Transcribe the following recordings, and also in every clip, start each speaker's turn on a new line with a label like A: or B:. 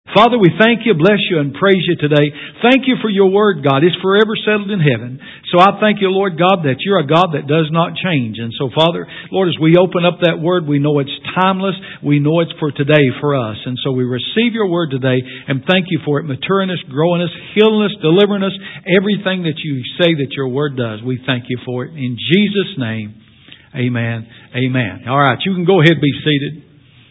A: Father, we thank you, bless you, and praise you today. Thank you for your word, God. It's forever settled in heaven. So I thank you, Lord God, that you're a God that does not change. And so, Father, Lord, as we open up that word, we know it's timeless. We know it's for today for us. And so we receive your word today and thank you for it, maturing us, growing us, healing us, delivering us, everything that you say that your word does. We thank you for it. In Jesus' name, amen. Amen. All right, you can go ahead and be seated.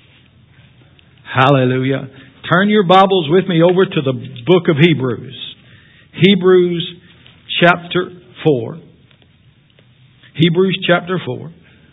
A: Hallelujah. Turn your Bibles with me over to the book of Hebrews. Hebrews chapter 4. Hebrews chapter 4.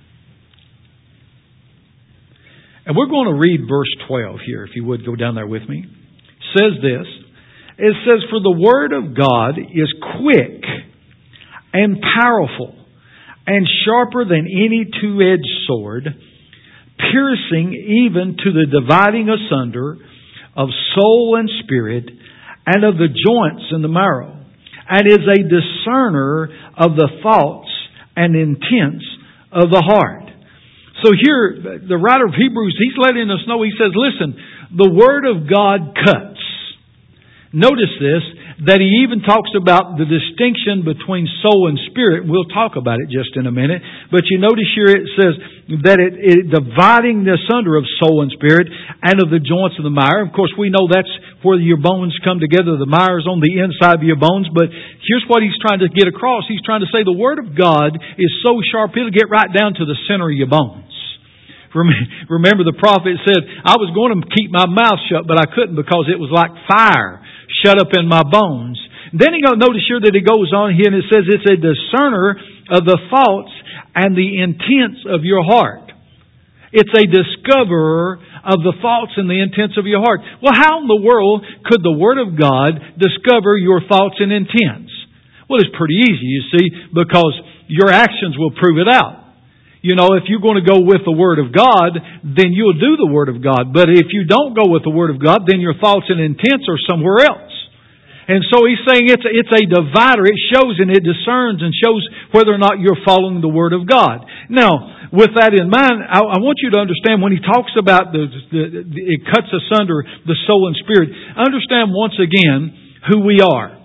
A: And we're going to read verse 12 here, if you would go down there with me. It says this. It says, "For the word of God is quick and powerful and sharper than any two-edged sword, piercing even to the dividing asunder of soul and spirit, and of the joints and the marrow, and is a discerner of the thoughts and intents of the heart." So here, the writer of Hebrews, he's letting us know, he says, listen, the Word of God cuts. Notice this, that he even talks about the distinction between soul and spirit. We'll talk about it just in a minute. But you notice here it says that it dividing this asunder of soul and spirit and of the joints of the marrow. Of course, we know that's where your bones come together. The marrow is on the inside of your bones. But here's what he's trying to get across. He's trying to say the Word of God is so sharp, it'll get right down to the center of your bones. Remember the prophet said, I was going to keep my mouth shut, but I couldn't because it was like fire shut up in my bones. Then notice here that it goes on here and it says it's a discerner of the thoughts and the intents of your heart. It's a discoverer of the thoughts and the intents of your heart. Well, how in the world could the Word of God discover your thoughts and intents? Well, it's pretty easy, you see, because your actions will prove it out. You know, if you're going to go with the Word of God, then you'll do the Word of God. But if you don't go with the Word of God, then your thoughts and intents are somewhere else. And so he's saying it's a divider. It shows and it discerns and shows whether or not you're following the Word of God. Now, with that in mind, I want you to understand when he talks about it cuts asunder the soul and spirit, understand once again who we are.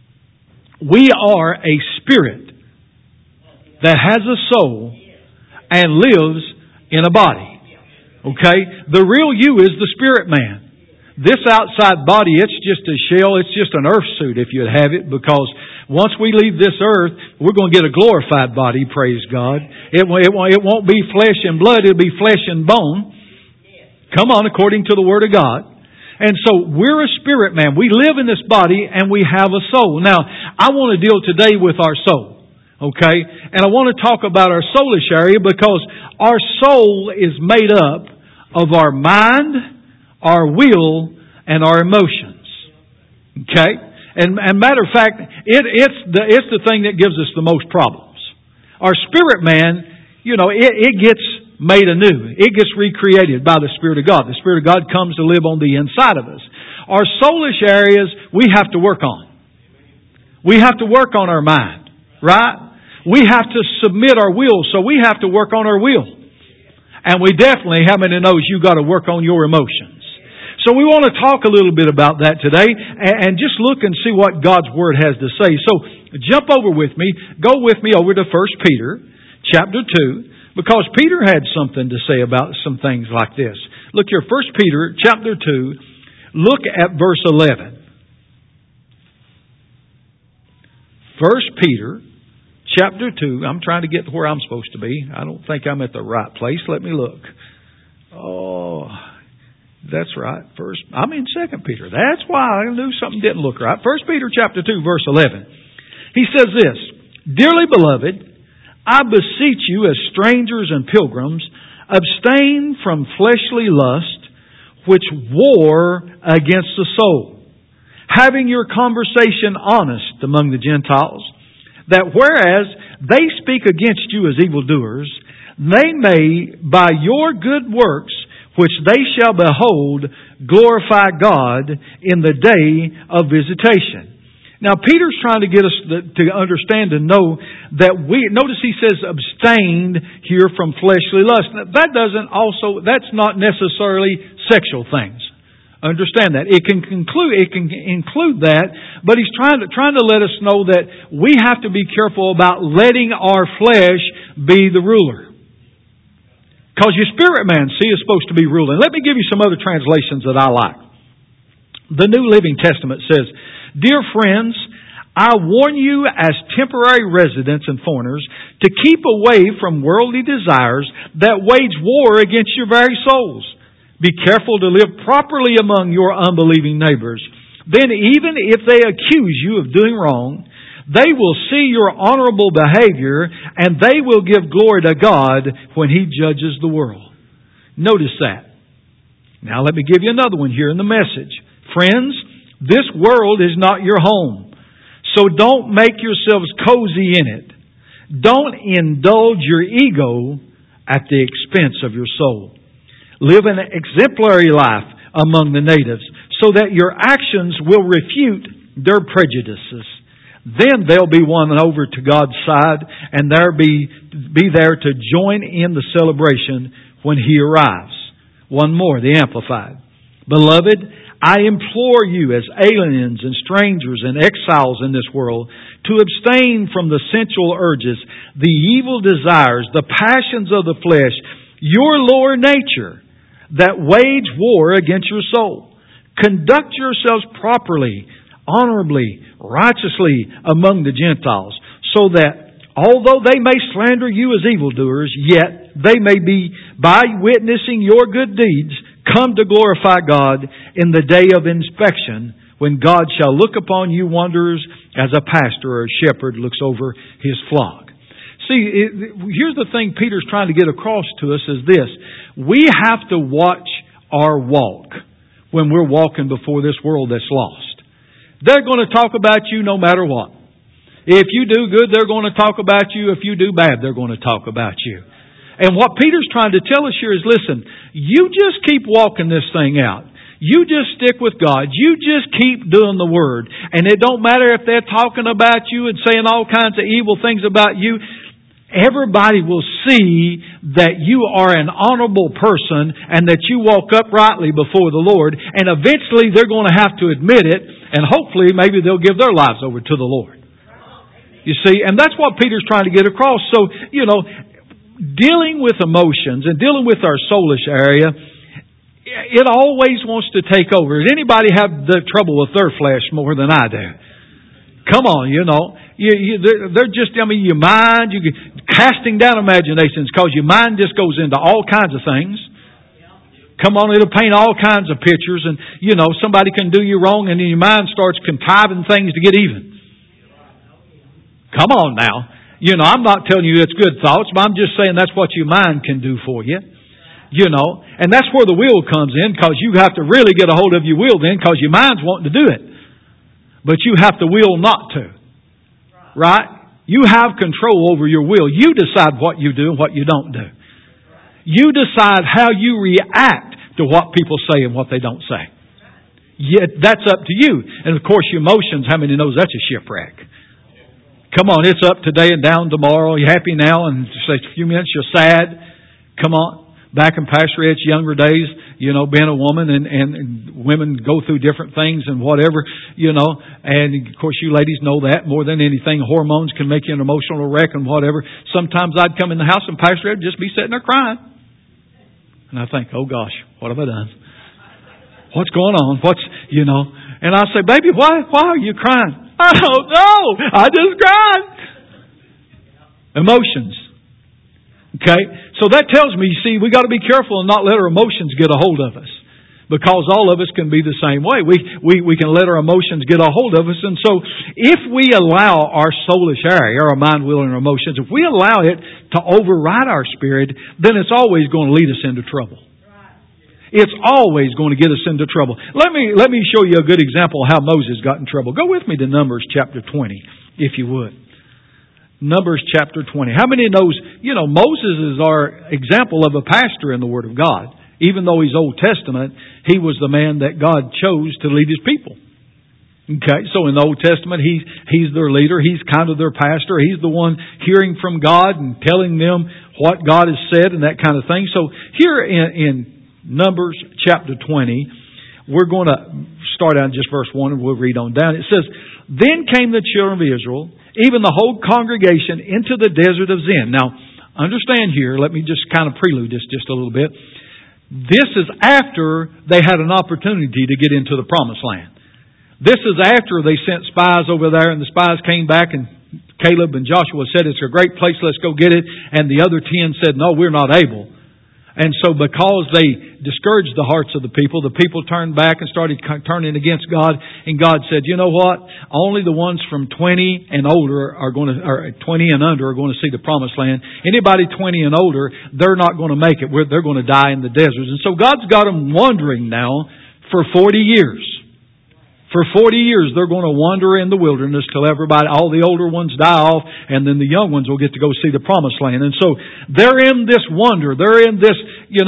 A: We are a spirit that has a soul and lives in a body. Okay? The real you is the spirit man. This outside body, it's just a shell, it's just an earth suit if you'd have it, because once we leave this earth, we're going to get a glorified body, praise God. It won't be flesh and blood, it'll be flesh and bone. Come on, according to the Word of God. And so we're a spirit man. We live in this body and we have a soul. Now, I want to deal today with our soul. Okay? And I want to talk about our soulish area because our soul is made up of our mind, our will, and our emotions. Okay? And matter of fact, it's the thing that gives us the most problems. Our spirit man, it gets made anew. It gets recreated by the Spirit of God. The Spirit of God comes to live on the inside of us. Our soulish areas, we have to work on. We have to work on our mind. Right? We have to submit our will, so we have to work on our will. And we definitely, how many knows you got to work on your emotions? So we want to talk a little bit about that today and just look and see what God's Word has to say. So jump over with me, go with me over to 1 Peter chapter 2, because Peter had something to say about some things like this. Look here, 1 Peter chapter 2, look at verse 11. 1 Peter chapter 2, I'm trying to get to where I'm supposed to be. I don't think I'm at the right place. Let me look. Oh, that's right. I'm in 2 Peter. That's why I knew something didn't look right. 1 Peter chapter 2, verse 11. He says this, "Dearly beloved, I beseech you as strangers and pilgrims, abstain from fleshly lust, which war against the soul, having your conversation honest among the Gentiles, that whereas they speak against you as evildoers, they may, by your good works, which they shall behold, glorify God in the day of visitation." Now, Peter's trying to get us to understand and know that notice he says abstain here from fleshly lust. That's not necessarily sexual things. Understand that. It can include that, but he's trying to let us know that we have to be careful about letting our flesh be the ruler. Because your spirit man, see, is supposed to be ruling. Let me give you some other translations that I like. The New Living Testament says, "Dear friends, I warn you as temporary residents and foreigners to keep away from worldly desires that wage war against your very souls. Be careful to live properly among your unbelieving neighbors. Then even if they accuse you of doing wrong, they will see your honorable behavior and they will give glory to God when He judges the world." Notice that. Now let me give you another one here in the Message. "Friends, this world is not your home. So don't make yourselves cozy in it. Don't indulge your ego at the expense of your soul. Live an exemplary life among the natives so that your actions will refute their prejudices. Then they'll be won over to God's side and be there to join in the celebration when He arrives." One more, the Amplified. "Beloved, I implore you as aliens and strangers and exiles in this world to abstain from the sensual urges, the evil desires, the passions of the flesh, your lower nature that wage war against your soul. Conduct yourselves properly, honorably, righteously among the Gentiles, so that although they may slander you as evildoers, yet they may be, by witnessing your good deeds, come to glorify God in the day of inspection, when God shall look upon you wanderers as a pastor or a shepherd looks over his flock." See, here's the thing Peter's trying to get across to us is this. We have to watch our walk when we're walking before this world that's lost. They're going to talk about you no matter what. If you do good, they're going to talk about you. If you do bad, they're going to talk about you. And what Peter's trying to tell us here is, listen, you just keep walking this thing out. You just stick with God. You just keep doing the Word. And it don't matter if they're talking about you and saying all kinds of evil things about you. Everybody will see that you are an honorable person and that you walk uprightly before the Lord. And eventually they're going to have to admit it. And hopefully maybe they'll give their lives over to the Lord. You see, and that's what Peter's trying to get across. So, dealing with emotions and dealing with our soulish area, it always wants to take over. Does anybody have the trouble with their flesh more than I do? Come on, they're just, your mind, casting down imaginations because your mind just goes into all kinds of things. Come on, it'll paint all kinds of pictures and, somebody can do you wrong and then your mind starts contriving things to get even. Come on now. I'm not telling you it's good thoughts, but I'm just saying that's what your mind can do for you. And that's where the will comes in, because you have to really get a hold of your will then, because your mind's wanting to do it. But you have to will not to. Right? You have control over your will. You decide what you do and what you don't do. You decide how you react to what people say and what they don't say. Yet that's up to you. And of course your emotions, how many knows that's a shipwreck? Come on, it's up today and down tomorrow. You're happy now and just a few minutes you're sad. Come on. Back in Pastor Ed's younger days, being a woman and women go through different things and whatever, and of course you ladies know that more than anything. Hormones can make you an emotional wreck and whatever. Sometimes I'd come in the house and Pastor Ed would just be sitting there crying. And I think, oh gosh, what have I done? What's going on? And I say, baby, why are you crying? I don't know. I just cried. Emotions. Okay? So that tells me, you see, we got to be careful and not let our emotions get a hold of us. Because all of us can be the same way. We can let our emotions get a hold of us. And so if we allow our soulish area, our mind, will, and our emotions, if we allow it to override our spirit, then it's always going to lead us into trouble. It's always going to get us into trouble. Let me show you a good example of how Moses got in trouble. Go with me to Numbers chapter 20, if you would. Numbers chapter 20. How many knows, Moses is our example of a pastor in the Word of God. Even though he's Old Testament, he was the man that God chose to lead His people. Okay, so in the Old Testament, he's their leader. He's kind of their pastor. He's the one hearing from God and telling them what God has said and that kind of thing. So here in Numbers chapter 20, we're going to start out in just verse 1 and we'll read on down. It says, Then came the children of Israel, even the whole congregation, into the desert of Zin. Now, understand here, let me just kind of prelude this just a little bit. This is after they had an opportunity to get into the promised land. This is after they sent spies over there, and the spies came back, and Caleb and Joshua said, It's a great place, let's go get it. And the other 10 said, No, we're not able. And so because they discouraged the hearts of the people turned back and started turning against God. And God said, You know what? Only the ones from 20 and older are going to, or 20 and under are going to see the promised land. Anybody 20 and older, they're not going to make it. They're going to die in the deserts. And so God's got them wandering now for 40 years. For 40 years, they're going to wander in the wilderness till all the older ones die off, and then the young ones will get to go see the promised land. And so they're in this wander. They're in this,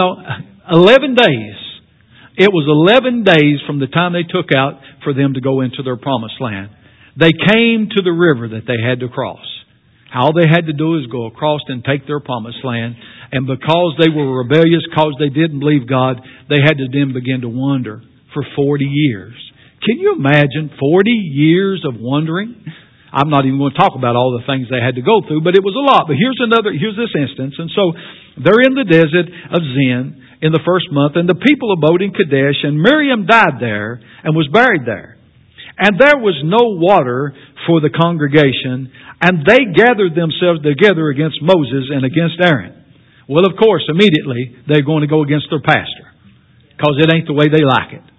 A: 11 days. It was 11 days from the time they took out for them to go into their promised land. They came to the river that they had to cross. All they had to do is go across and take their promised land. And because they were rebellious, because they didn't believe God, they had to then begin to wander for 40 years. Can you imagine 40 years of wandering? I'm not even going to talk about all the things they had to go through, but it was a lot. But here's this instance. And so they're in the desert of Zin in the first month, and the people abode in Kadesh, and Miriam died there and was buried there. And there was no water for the congregation, and they gathered themselves together against Moses and against Aaron. Well, of course, immediately they're going to go against their pastor, because it ain't the way they like it.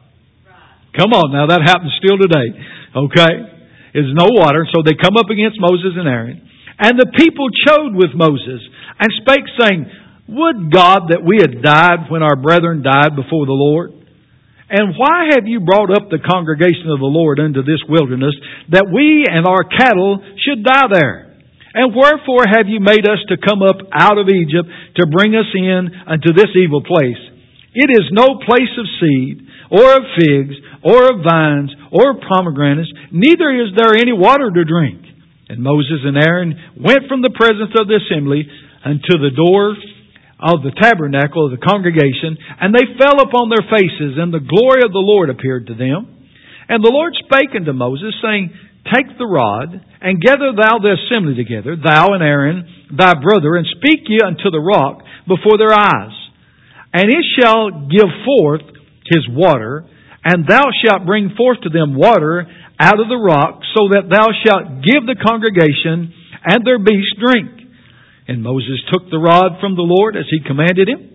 A: Come on now, that happens still today. Okay? There's no water, so they come up against Moses and Aaron. And the people chode with Moses and spake, saying, Would God that we had died when our brethren died before the Lord? And why have you brought up the congregation of the Lord into this wilderness, that we and our cattle should die there? And wherefore have you made us to come up out of Egypt to bring us in unto this evil place? It is no place of seed, or of figs, or of vines, or of pomegranates, neither is there any water to drink. And Moses and Aaron went from the presence of the assembly unto the door of the tabernacle of the congregation, and they fell upon their faces, and the glory of the Lord appeared to them. And the Lord spake unto Moses, saying, Take the rod, and gather thou the assembly together, thou and Aaron, thy brother, and speak ye unto the rock before their eyes. And it shall give forth his water, and thou shalt bring forth to them water out of the rock, so that thou shalt give the congregation and their beasts drink. And Moses took the rod from the Lord as he commanded him.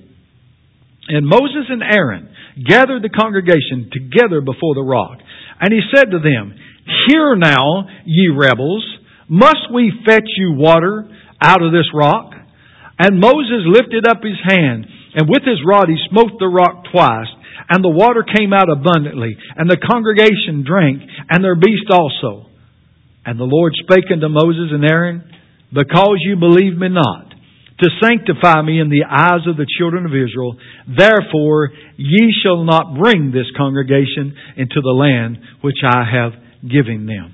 A: And Moses and Aaron gathered the congregation together before the rock. And he said to them, Hear now, ye rebels, must we fetch you water out of this rock? And Moses lifted up his hand, and with his rod he smote the rock twice. And the water came out abundantly, and the congregation drank, and their beast also. And the Lord spake unto Moses and Aaron, Because you believe me not, to sanctify me in the eyes of the children of Israel, therefore ye shall not bring this congregation into the land which I have given them.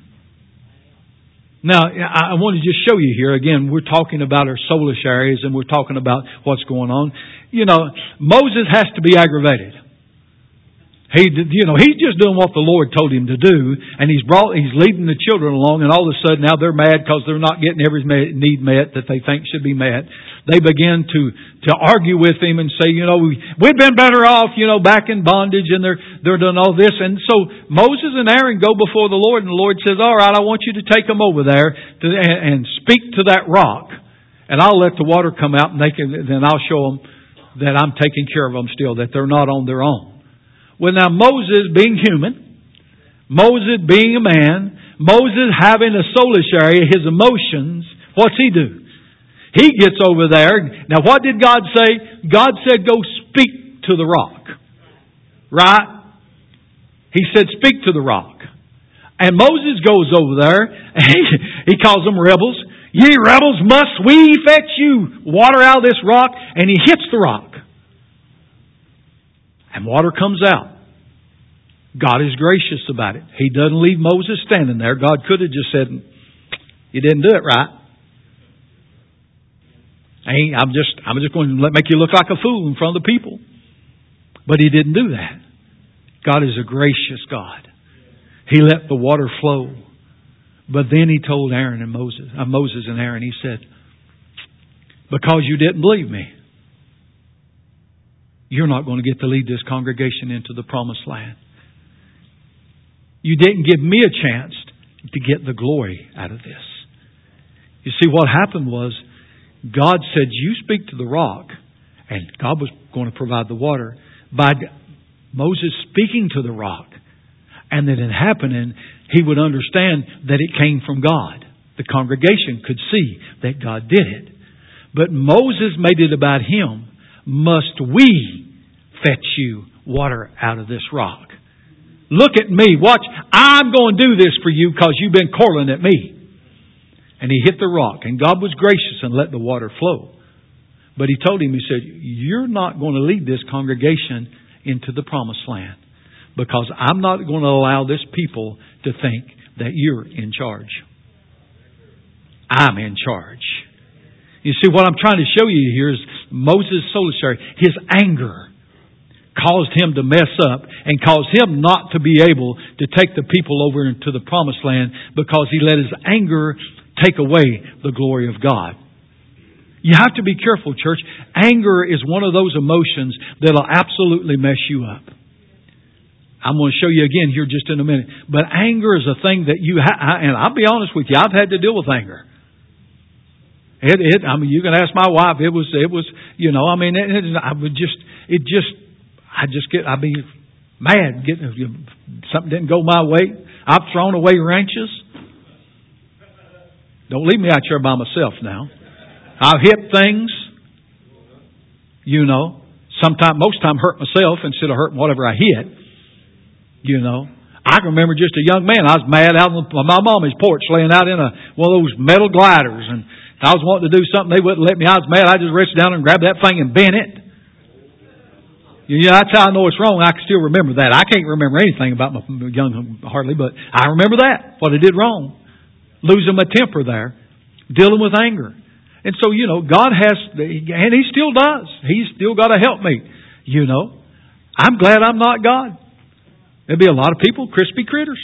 A: Now, I want to just show you here, again, we're talking about our soulish areas, and we're talking about what's going on. Moses has to be aggravated. He's just doing what the Lord told him to do, and he's leading the children along, and all of a sudden now they're mad because they're not getting every need met that they think should be met. They begin to argue with him and say, we've been better off, back in bondage, and they're doing all this. And so Moses and Aaron go before the Lord, and the Lord says, all right, I want you to take them over there and speak to that rock, and I'll let the water come out, and then I'll show them that I'm taking care of them still, that they're not on their own. Well, now Moses being human, Moses being a man, Moses having a soulish area, his emotions, what's he do? He gets over there. Now what did God say? God said, go speak to the rock. Right? He said, speak to the rock. And Moses goes over there, and he calls them rebels. Ye rebels, must we fetch you water out of this rock? And he hits the rock. And water comes out. God is gracious about it. He doesn't leave Moses standing there. God could have just said, you didn't do it right. I'm just going to make you look like a fool in front of the people. But He didn't do that. God is a gracious God. He let the water flow. But then He told Moses and Aaron, He said, because you didn't believe me, you're not going to get to lead this congregation into the promised land. You didn't give me a chance to get the glory out of this. You see, what happened was, God said, you speak to the rock. And God was going to provide the water by Moses speaking to the rock. And that in happening, he would understand that it came from God. The congregation could see that God did it. But Moses made it about him. Must we fetch you water out of this rock? Look at me. Watch. I'm going to do this for you because you've been calling at me. And he hit the rock. And God was gracious and let the water flow. But He told him, He said, you're not going to lead this congregation into the promised land. Because I'm not going to allow this people to think that you're in charge. I'm in charge. You see, what I'm trying to show you here is Moses' solicitude, his anger caused him to mess up and caused him not to be able to take the people over into the promised land because he let his anger take away the glory of God. You have to be careful, church. Anger is one of those emotions that'll absolutely mess you up. I'm going to show you again here just in a minute. But anger is a thing that and I'll be honest with you, I've had to deal with anger. I mean, you can ask my wife. It was, you know, I mean, I'd be mad. Something didn't go my way. I've thrown away wrenches. Don't leave me out here by myself now. I've hit things. You know, most time hurt myself instead of hurting whatever I hit. You know, I can remember just a young man. I was mad out on my mommy's porch, laying out in one of those metal gliders, and I was wanting to do something. They wouldn't let me. I was mad. I just reached down and grabbed that thing and bent it. You know, that's how I know it's wrong. I can still remember that. I can't remember anything about my young hardly, but I remember that, what I did wrong. Losing my temper there. Dealing with anger. And so, you know, God has, and He still does. He's still got to help me. You know, I'm glad I'm not God. There'll be a lot of people, crispy critters.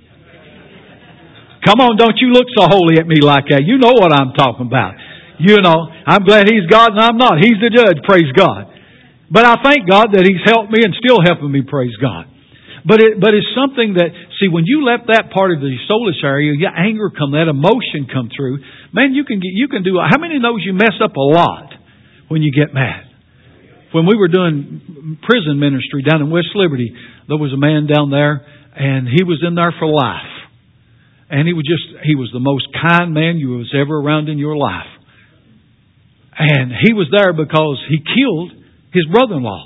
A: Come on, don't you look so holy at me like that. You know what I'm talking about. You know, I'm glad He's God and I'm not. He's the judge, praise God. But I thank God that He's helped me and still helping me, praise God. But it's something that, see, when you let that part of the soulish area, your anger come, that emotion come through, man, you can do, how many knows you mess up a lot when you get mad? When we were doing prison ministry down in West Liberty, there was a man down there and he was in there for life. And he was the most kind man you was ever around in your life. And he was there because he killed his brother-in-law.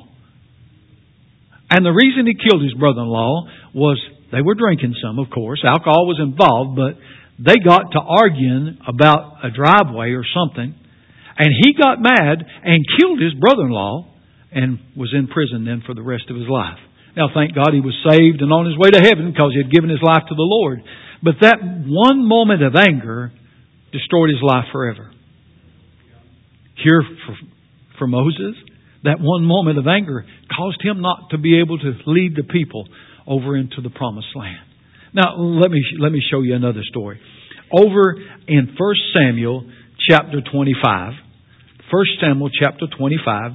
A: And the reason he killed his brother-in-law was they were drinking some, of course. Alcohol was involved, but they got to arguing about a driveway or something. And he got mad and killed his brother-in-law and was in prison then for the rest of his life. Now, thank God he was saved and on his way to heaven because he had given his life to the Lord. But that one moment of anger destroyed his life forever. Here for Moses, that one moment of anger caused him not to be able to lead the people over into the promised land. Now, let me show you another story. Over in 1 Samuel chapter 25. 1 Samuel chapter 25.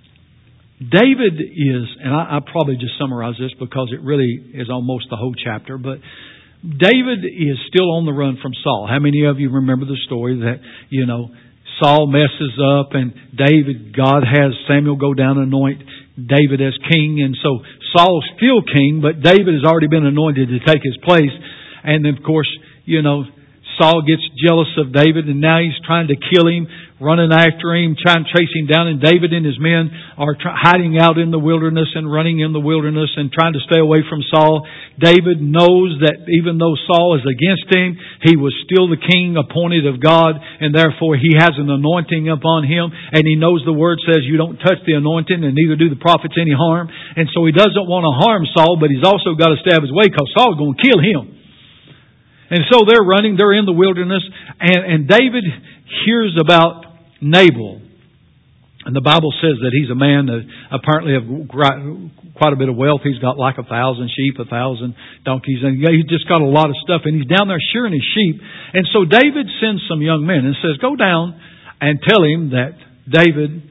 A: David is, and I probably just summarize this because it really is almost the whole chapter, but David is still on the run from Saul. How many of you remember the story that, you know, Saul messes up and God has Samuel go down and anoint David as king. And so Saul's still king, but David has already been anointed to take his place. And then, of course, you know, Saul gets jealous of David and now he's trying to kill him, running after him, trying to chase him down. And David and his men are hiding out in the wilderness and running in the wilderness and trying to stay away from Saul. David knows that even though Saul is against him, he was still the king appointed of God, and therefore he has an anointing upon him. And he knows the word says you don't touch the anointing and neither do the prophets any harm. And so he doesn't want to harm Saul, but he's also got to stay out of his way because Saul's going to kill him. And so they're running, they're in the wilderness, and David hears about Nabal. And the Bible says that he's a man that apparently of quite a bit of wealth. He's got like 1,000 sheep, 1,000 donkeys, and he's just got a lot of stuff. And he's down there shearing his sheep. And so David sends some young men and says, "Go down and tell him that David,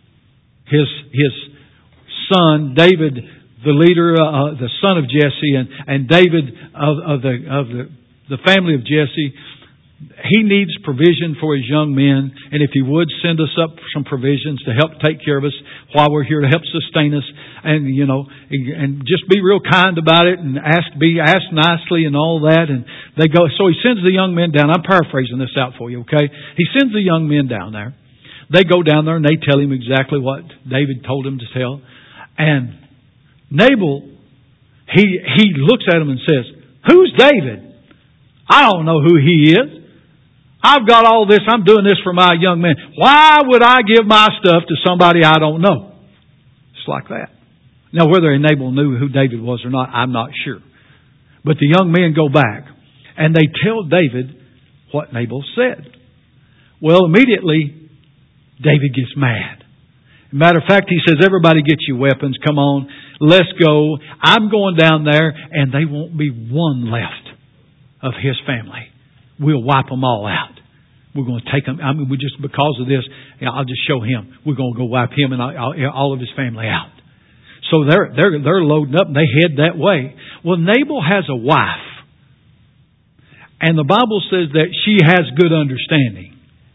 A: his son, David, the leader, the son of Jesse, and David of the family of Jesse, he needs provision for his young men, and if he would, send us up some provisions to help take care of us while we're here, to help sustain us, and and just be real kind about it, and ask nicely and all that." And they go. So he sends the young men down. I'm paraphrasing this out for you, okay? He sends the young men down there. They go down there and they tell him exactly what David told him to tell. And Nabal, he looks at him and says, "Who's David? I don't know who he is. I've got all this. I'm doing this for my young men. Why would I give my stuff to somebody I don't know?" It's like that. Now, whether Nabal knew who David was or not, I'm not sure. But the young men go back and they tell David what Nabal said. Well, immediately, David gets mad. Matter of fact, he says, "Everybody get your weapons. Come on, let's go. I'm going down there and there won't be one left of his family. We'll wipe them all out. We're going to take them. I mean, we just, because of this, I'll just show him. We're going to go wipe him and all of his family out." So they're loading up and they head that way. Well, Nabal has a wife. And the Bible says that she has good understanding.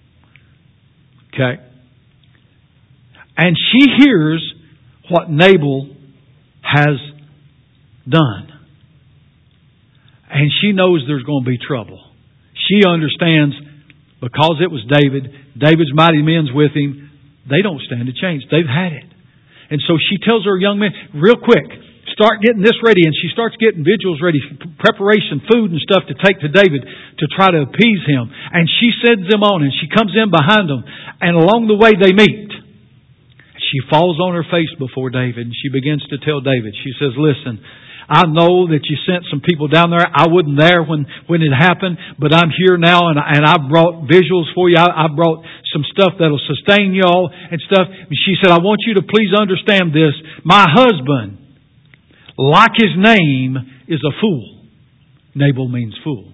A: Okay? And she hears what Nabal has done. And she knows there's going to be trouble. She understands, because it was David's mighty men's with him, they don't stand a chance. They've had it. And so she tells her young men, real quick, start getting this ready. And she starts getting vigils ready, preparation, food and stuff to take to David to try to appease him. And she sends them on and she comes in behind them. And along the way they meet. She falls on her face before David and she begins to tell David. She says, "Listen, I know that you sent some people down there. I wasn't there when it happened, but I'm here now and I brought visuals for you. I brought some stuff that'll sustain y'all and stuff." She said, "I want you to please understand this. My husband, like his name, is a fool." Nabal means fool.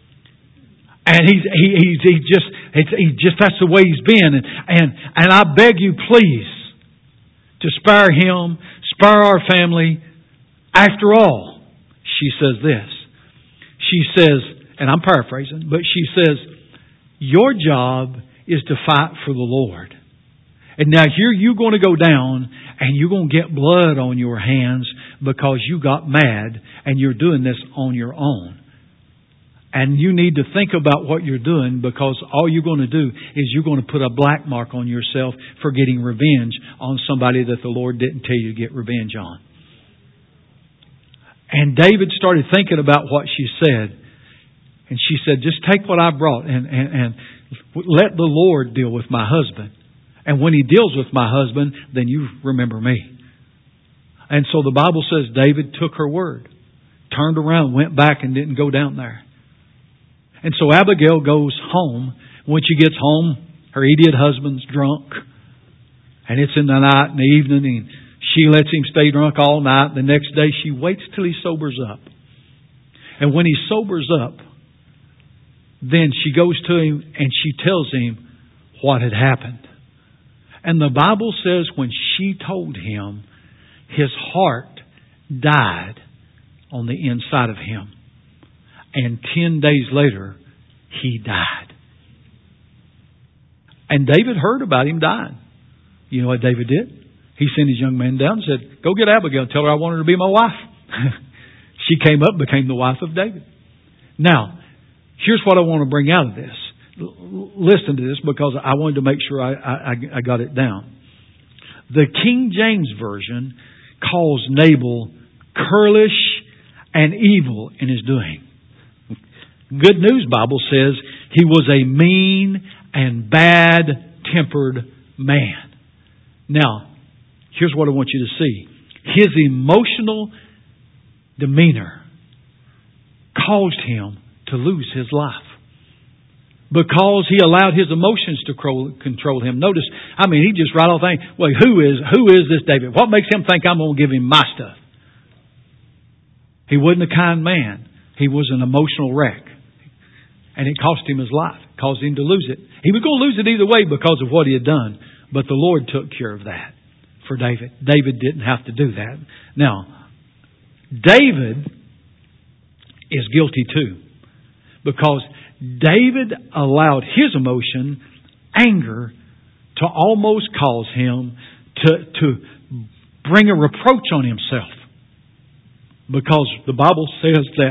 A: And he just that's the way he's been. And I beg you, please, to spare him, spare our family. After all, she says this. She says, and I'm paraphrasing, but she says, "Your job is to fight for the Lord. And now here you're going to go down and you're going to get blood on your hands because you got mad and you're doing this on your own. And you need to think about what you're doing, because all you're going to do is you're going to put a black mark on yourself for getting revenge on somebody that the Lord didn't tell you to get revenge on." And David started thinking about what she said. And she said, "Just take what I brought and let the Lord deal with my husband. And when He deals with my husband, then you remember me." And so the Bible says David took her word, turned around, went back and didn't go down there. And so Abigail goes home. When she gets home, her idiot husband's drunk. And it's in the night and the evening, and she lets him stay drunk all night. The next day she waits till he sobers up. And when he sobers up, then she goes to him and she tells him what had happened. And the Bible says when she told him, his heart died on the inside of him. And 10 days later, he died. And David heard about him dying. You know what David did? He sent his young man down and said, "Go get Abigail and tell her I want her to be my wife." She came up and became the wife of David. Now, here's what I want to bring out of this. Listen to this, because I wanted to make sure I got it down. The King James Version calls Nabal churlish and evil in his doing. Good News Bible says he was a mean and bad-tempered man. Now, here's what I want you to see. His emotional demeanor caused him to lose his life. because he allowed his emotions to control him. Notice, he just right off thinking, well, who is this David? What makes him think I'm going to give him my stuff? He wasn't a kind man. He was an emotional wreck. And it cost him his life. It caused him to lose it. He was going to lose it either way because of what he had done. But the Lord took care of that for David. David didn't have to do that. Now, David is guilty too. Because David allowed his emotion, anger, to almost cause him to bring a reproach on himself. Because the Bible says that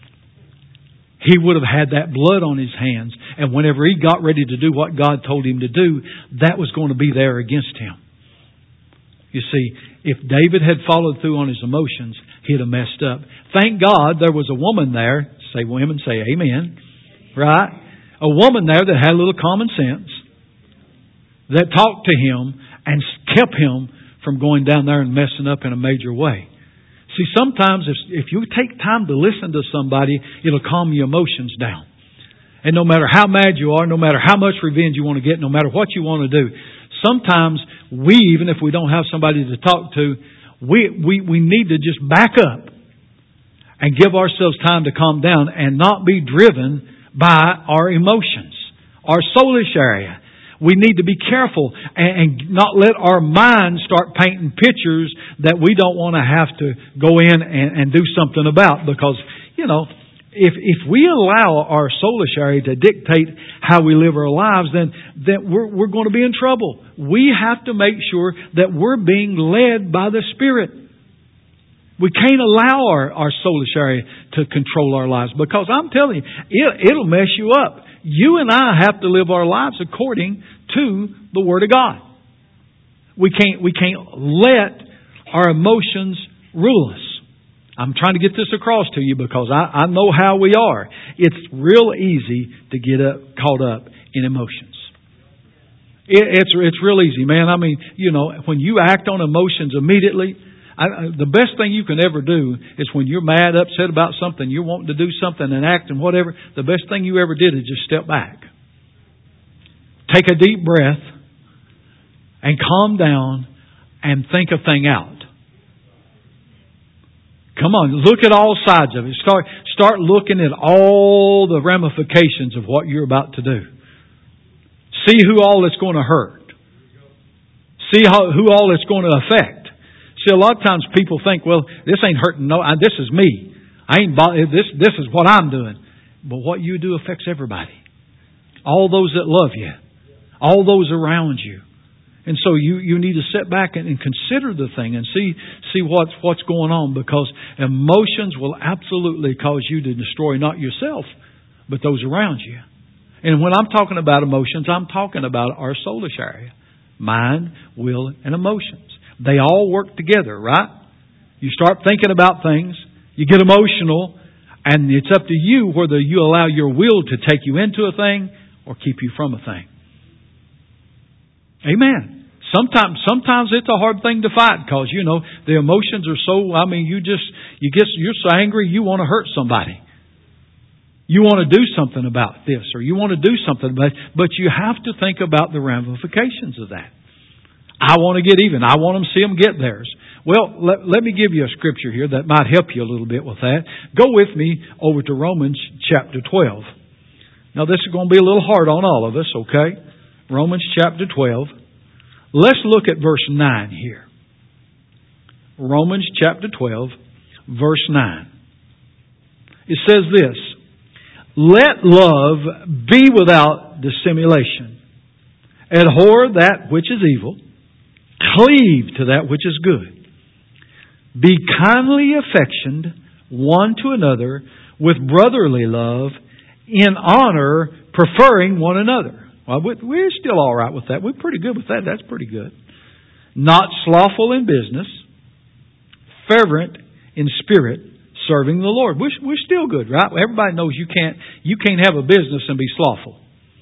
A: he would have had that blood on his hands. And whenever he got ready to do what God told him to do, that was going to be there against him. You see, if David had followed through on his emotions, he'd have messed up. Thank God there was a woman there. Say women, say amen. Right? A woman there that had a little common sense, that talked to him and kept him from going down there and messing up in a major way. See, sometimes if you take time to listen to somebody, it'll calm your emotions down. And no matter how mad you are, no matter how much revenge you want to get, no matter what you want to do, sometimes we, even if we don't have somebody to talk to, we need to just back up and give ourselves time to calm down and not be driven by our emotions, our soulish area. We need to be careful and not let our minds start painting pictures that we don't want to have to go in and do something about. Because, if we allow our soulish area to dictate how we live our lives, then we're going to be in trouble. We have to make sure that we're being led by the Spirit. We can't allow our soulish area to control our lives, because I'm telling you, it'll mess you up. You and I have to live our lives according to the Word of God. We can't let our emotions rule us. I'm trying to get this across to you because I know how we are. It's real easy to get caught up in emotions. It's real easy, man. When you act on emotions immediately, the best thing you can ever do is when you're mad, upset about something, you're wanting to do something and act and whatever, the best thing you ever did is just step back. Take a deep breath and calm down and think a thing out. Come on, look at all sides of it. Start looking at all the ramifications of what you're about to do. See who all it's going to hurt. See who all it's going to affect. See, a lot of times people think, well, this ain't hurting. No, this is me. This is what I'm doing. But what you do affects everybody. All those that love you. All those around you. And so you need to sit back and consider the thing and see what's going on, because emotions will absolutely cause you to destroy not yourself, but those around you. And when I'm talking about emotions, I'm talking about our soulish area. Mind, will, and emotions. They all work together, right? You start thinking about things, you get emotional, and it's up to you whether you allow your will to take you into a thing or keep you from a thing. Amen. Sometimes it's a hard thing to fight because, the emotions are so, you're so angry you want to hurt somebody. You want to do something about this, or you want to do something about it, but you have to think about the ramifications of that. I want to get even. I want them to see them get theirs. Well, let me give you a scripture here that might help you a little bit with that. Go with me over to Romans chapter 12. Now, this is going to be a little hard on all of us, okay? Romans chapter 12. Let's look at verse 9 here. Romans chapter 12, verse 9. It says this: let love be without dissimulation. Abhor that which is evil. Cleave to that which is good. Be kindly affectioned one to another with brotherly love, in honor, preferring one another. Well, we're still all right with that. We're pretty good with that. That's pretty good. Not slothful in business, fervent in spirit, serving the Lord. We're still good, right? Everybody knows you can't have a business and be slothful.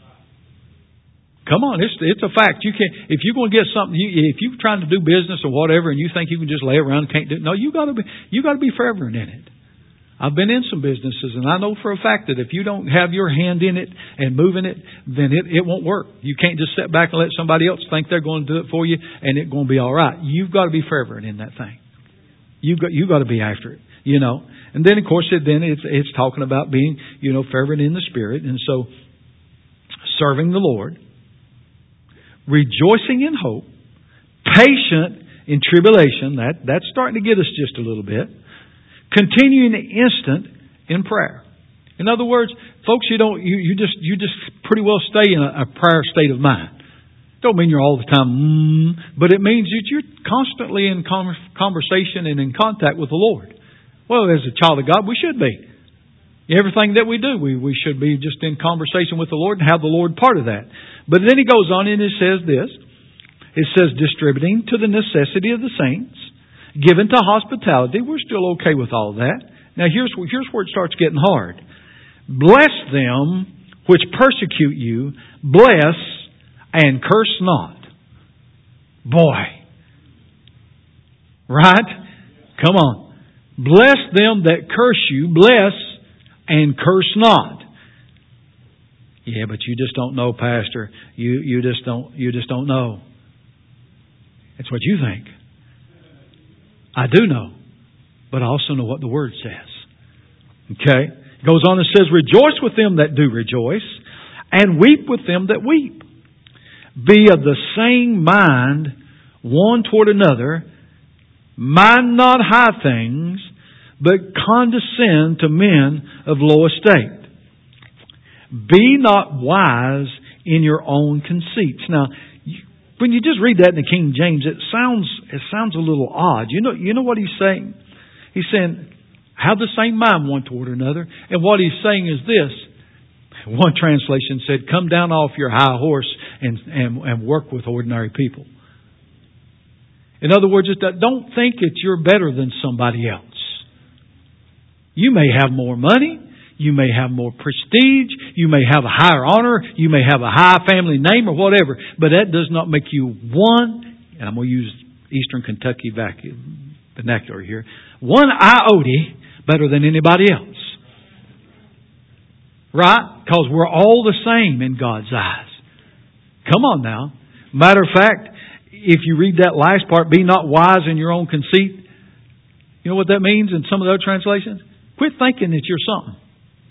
A: Come on, it's a fact. You can't, if you're going to get something, if you're trying to do business or whatever, and you think you can just lay around and can't do it, no, you got to be fervent in it. I've been in some businesses, and I know for a fact that if you don't have your hand in it and moving it, then it won't work. You can't just sit back and let somebody else think they're going to do it for you and it's going to be all right. You've got to be fervent in that thing. You've got to be after it, you know. And then, of course, it's talking about being, you know, fervent in the Spirit. And so, serving the Lord, rejoicing in hope, patient in tribulation. That's starting to get us just a little bit. Continuing instant in prayer. In other words, folks, you just pretty well stay in a prayer state of mind. Don't mean you're all the time, but it means that you're constantly in conversation and in contact with the Lord. Well, as a child of God, we should be. Everything that we do, we should be just in conversation with the Lord and have the Lord part of that. But then he goes on and it says this. It says, distributing to the necessity of the saints, given to hospitality. We're still okay with all that. Now here's where it starts getting hard. Bless them which persecute you. Bless and curse not. Boy. Right? Come on. Bless them that curse you. Bless and curse not. Yeah, but you just don't know, Pastor. You just don't know. That's what you think. I do know, but I also know what the Word says. Okay? It goes on and says, rejoice with them that do rejoice, and weep with them that weep. Be of the same mind one toward another. Mind not high things, but condescend to men of low estate. Be not wise in your own conceits. Now, when you just read that in the King James, it sounds a little odd. You know what he's saying? He's saying, have the same mind one toward another. And what he's saying is this. One translation said, come down off your high horse and work with ordinary people. In other words, don't think that you're better than somebody else. You may have more money. You may have more prestige. You may have a higher honor. You may have a high family name or whatever. But that does not make you one, and I'm going to use Eastern Kentucky vernacular here, one iota better than anybody else. Right? Because we're all the same in God's eyes. Come on now. Matter of fact, if you read that last part, be not wise in your own conceit. You know what that means in some of the other translations? Quit thinking that you're something.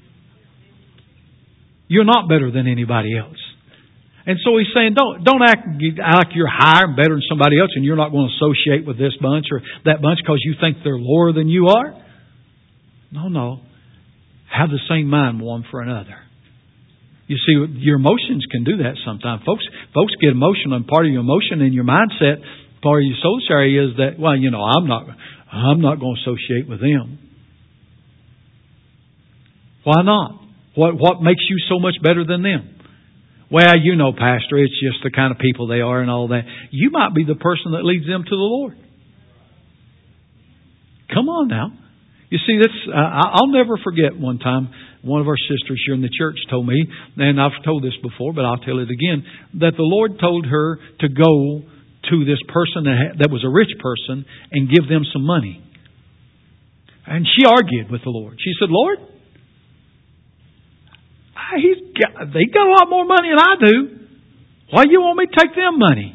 A: You're not better than anybody else. And so he's saying, don't act like you're higher and better than somebody else and you're not going to associate with this bunch or that bunch because you think they're lower than you are. No. Have the same mind one for another. You see, your emotions can do that sometimes. Folks get emotional, and part of your emotion and your mindset, part of your soul area is that, well, you know, I'm not going to associate with them. Why not? What makes you so much better than them? Well, you know, Pastor, it's just the kind of people they are and all that. You might be the person that leads them to the Lord. Come on now. You see, I'll never forget one time, one of our sisters here in the church told me, and I've told this before, but I'll tell it again, that the Lord told her to go to this person that was a rich person and give them some money. And she argued with the Lord. She said, Lord, they got a lot more money than I do. Why do you want me to take them money?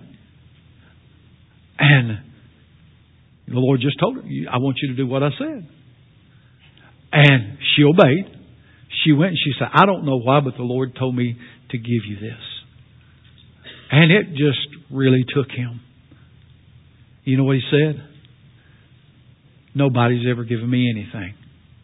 A: And the Lord just told her, I want you to do what I said. And she obeyed. She went and she said, I don't know why, but the Lord told me to give you this. And it just really took him. You know what he said? Nobody's ever given me anything.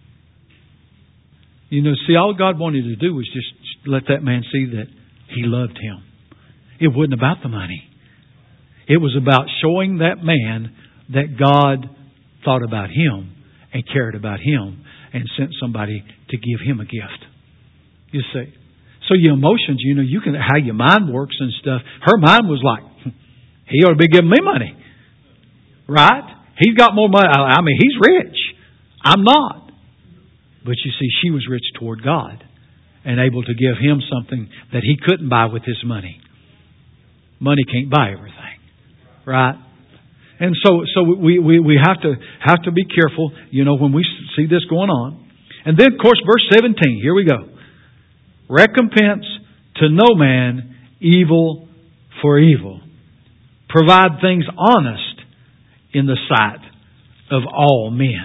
A: You know, see, all God wanted to do was just let that man see that he loved him. It wasn't about the money. It was about showing that man that God thought about him and cared about him and sent somebody to give him a gift. You see. So your emotions, you know, you can, how your mind works and stuff. Her mind was like, he ought to be giving me money. Right? He's got more money. I mean, he's rich. I'm not. But you see, she was rich toward God and able to give him something that he couldn't buy with his money. Money can't buy everything. Right? And so we have to be careful, you know, when we see this going on. And then, of course, verse 17. Here we go. Recompense to no man evil for evil. Provide things honest in the sight of all men.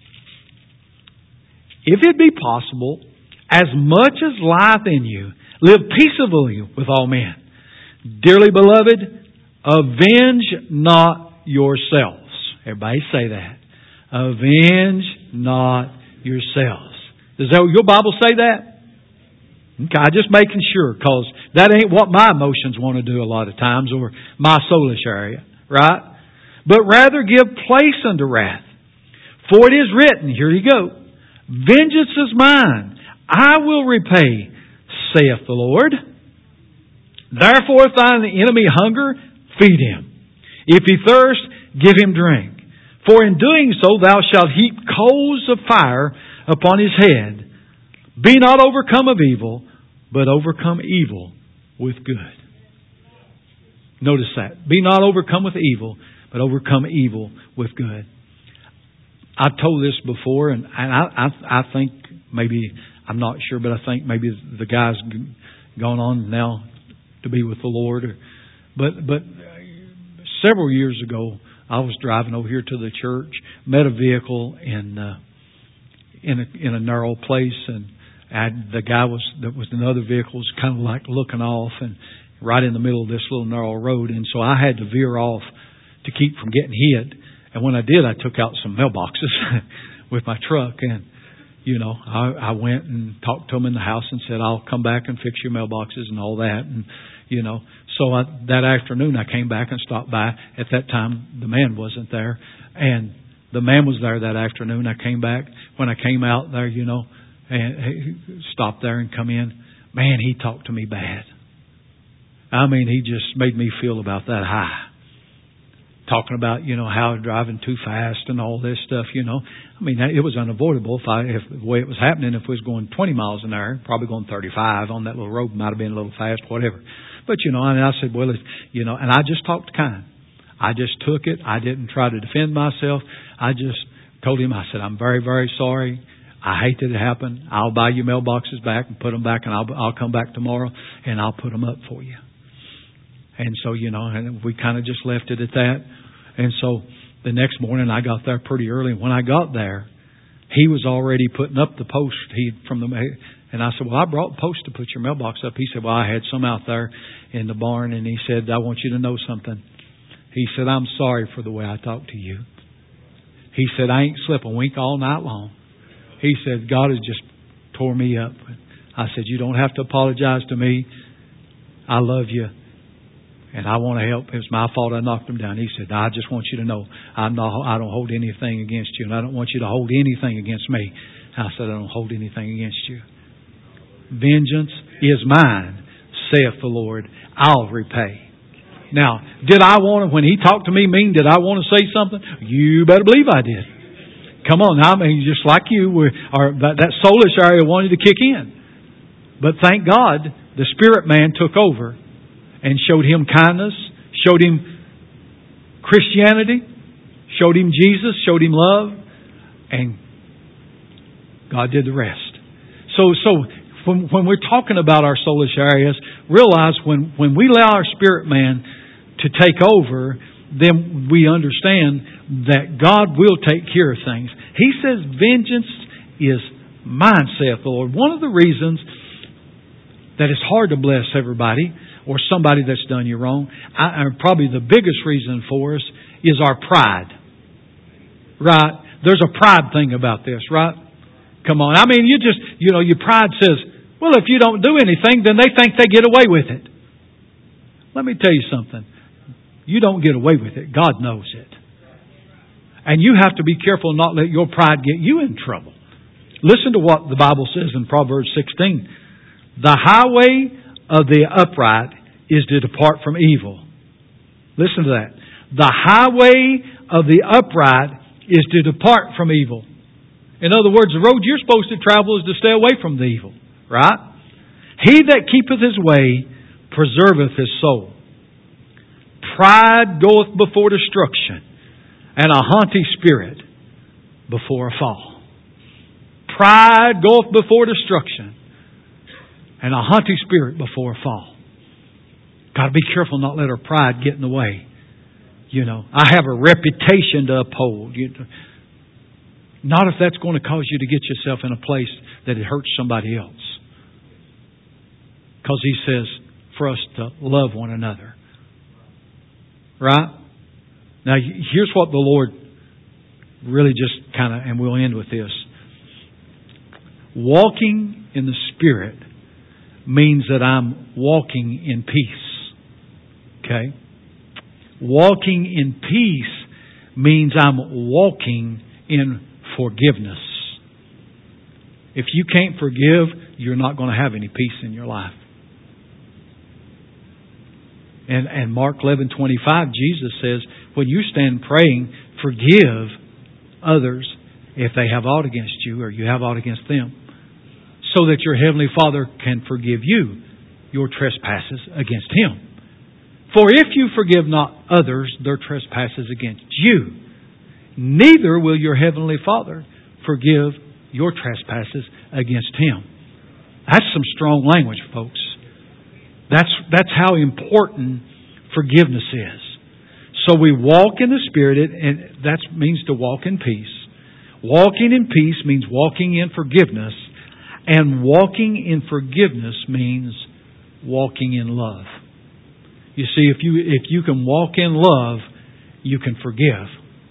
A: If it be possible, as much as lieth in you, live peaceably with all men. Dearly beloved, avenge not yourselves. Everybody say that. Avenge not yourselves. Does your Bible say that? Okay, I'm just making sure, because that ain't what my emotions want to do a lot of times, or my soulish area, right? But rather give place unto wrath. For it is written, here you go, vengeance is mine, I will repay, saith the Lord. Therefore, if thine enemy hunger, feed him. If he thirst, give him drink. For in doing so, thou shalt heap coals of fire upon his head. Be not overcome of evil, but overcome evil with good. Notice that. Be not overcome with evil, but overcome evil with good. I've told this before, and I think maybe, I'm not sure, but I think maybe the guy's gone on now to be with the Lord. But several years ago, I was driving over here to the church, met a vehicle in a narrow place, and the guy that was in the other vehicle was kind of like looking off, and right in the middle of this little narrow road, and so I had to veer off to keep from getting hit. And when I did, I took out some mailboxes with my truck, and I went and talked to him in the house and said, I'll come back and fix your mailboxes and all that. And, so that afternoon I came back and stopped by. At that time, the man wasn't there. And the man was there that afternoon. I came back. When I came out there, and he stopped there and come in. Man, he talked to me bad. I mean, he just made me feel about that high. Talking about, how I'm driving too fast and all this stuff, I mean, it was unavoidable if the way it was happening, if it was going 20 miles an hour, probably going 35 on that little road, might have been a little fast, whatever. But, and I said, well, and I just talked kind. I just took it. I didn't try to defend myself. I just told him, I said, I'm very, very sorry. I hate that it happened. I'll buy your mailboxes back and put them back, and I'll come back tomorrow and I'll put them up for you. And so, and we kind of just left it at that. And so the next morning I got there pretty early. When I got there, he was already putting up the post. And I said, well, I brought post to put your mailbox up. He said, well, I had some out there in the barn. And he said, I want you to know something. He said, I'm sorry for the way I talked to you. He said, I ain't slept a wink all night long. He said, God has just tore me up. I said, you don't have to apologize to me. I love you. And I want to help. It was my fault I knocked him down. He said, I just want you to know I don't hold anything against you, and I don't want you to hold anything against me. I said, I don't hold anything against you. Vengeance is mine, saith the Lord. I'll repay. Now, did I want to, when he talked to me mean, did I want to say something? You better believe I did. Come on, I mean, just like you, that soulish area wanted to kick in. But thank God, the spirit man took over and showed him kindness, showed him Christianity, showed him Jesus, showed him love, and God did the rest. So when we're talking about our soulish areas, realize when we allow our spirit man to take over, then we understand that God will take care of things. He says, vengeance is mine, saith the Lord. One of the reasons that it's hard to bless everybody or somebody that's done you wrong, probably the biggest reason for us is our pride. Right? There's a pride thing about this, right? Come on. I mean, your pride says, well, if you don't do anything, then they think they get away with it. Let me tell you something. You don't get away with it. God knows it. And you have to be careful not let your pride get you in trouble. Listen to what the Bible says in Proverbs 16. The highway of the upright is to depart from evil. Listen to that. The highway of the upright is to depart from evil. In other words, the road you're supposed to travel is to stay away from the evil. Right? He that keepeth his way preserveth his soul. Pride goeth before destruction, and a haughty spirit before a fall. Pride goeth before destruction, and a haughty spirit before a fall. Got to be careful not let our pride get in the way. I have a reputation to uphold. Not if that's going to cause you to get yourself in a place that it hurts somebody else. Because He says for us to love one another. Right? Now, here's what the Lord really just and we'll end with this. Walking in the Spirit means that I'm walking in peace. Okay? Walking in peace means I'm walking in forgiveness. If you can't forgive, you're not going to have any peace in your life. And Mark 11:25, Jesus says, when you stand praying, forgive others if they have aught against you or you have aught against them, so that your Heavenly Father can forgive you your trespasses against Him. For if you forgive not others their trespasses against you, neither will your Heavenly Father forgive your trespasses against Him. That's some strong language, folks. That's how important forgiveness is. So we walk in the Spirit, and that means to walk in peace. Walking in peace means walking in forgiveness, and walking in forgiveness means walking in love. You see, if you can walk in love, you can forgive.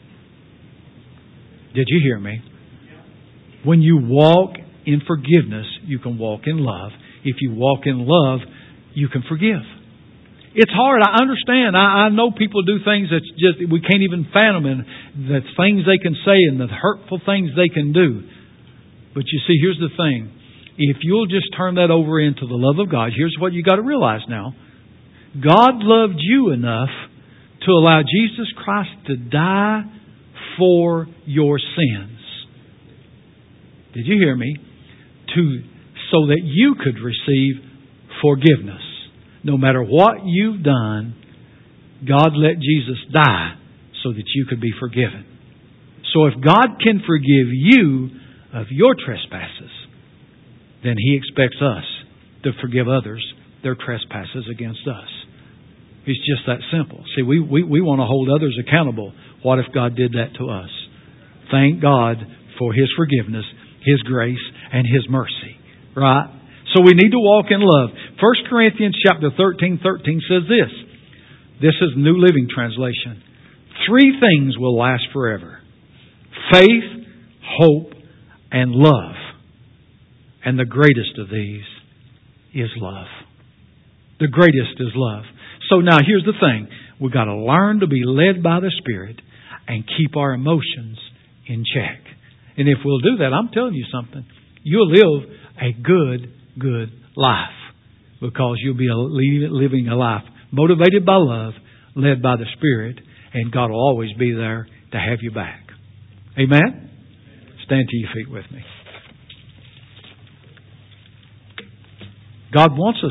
A: Did you hear me? When you walk in forgiveness, you can walk in love. If you walk in love, you can forgive. It's hard. I understand. I know people do things that we can't even fathom, and the things they can say and the hurtful things they can do. But you see, here's the thing. If you'll just turn that over into the love of God, here's what you got to realize now. God loved you enough to allow Jesus Christ to die for your sins. Did you hear me? So that you could receive forgiveness. No matter what you've done, God let Jesus die so that you could be forgiven. So if God can forgive you of your trespasses, then He expects us to forgive others their trespasses against us. It's just that simple. See, we want to hold others accountable. What if God did that to us? Thank God for His forgiveness, His grace, and His mercy. Right? So we need to walk in love. 1 Corinthians chapter 13 says this. This is New Living Translation. 3 things will last forever. Faith, hope, and love. And the greatest of these is love. The greatest is love. So now here's the thing. We've got to learn to be led by the Spirit and keep our emotions in check. And if we'll do that, I'm telling you something. You'll live a good life. Because you'll be living a life motivated by love, led by the Spirit, and God will always be there to have you back. Amen? Stand to your feet with me. God wants us